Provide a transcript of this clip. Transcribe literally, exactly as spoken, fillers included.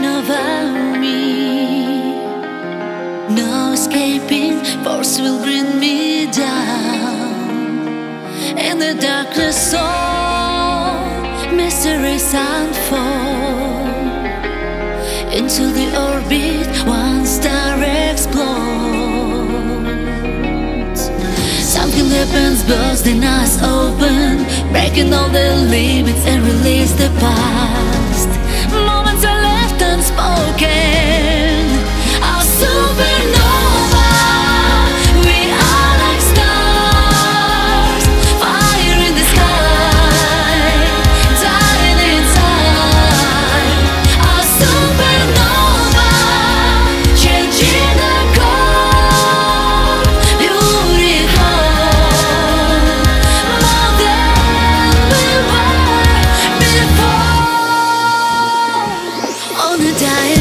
over me. No escaping force will bring me down. In the darkness all mysteries unfold. Into the orbit one star explodes. Something happens, bursting us open, breaking all the limits and release the past. Moments are left unspoken. Our supernova, we are like stars, fire in the sky, dying inside. Our supernova, changing the cold, beautiful, more than we were before. On a diet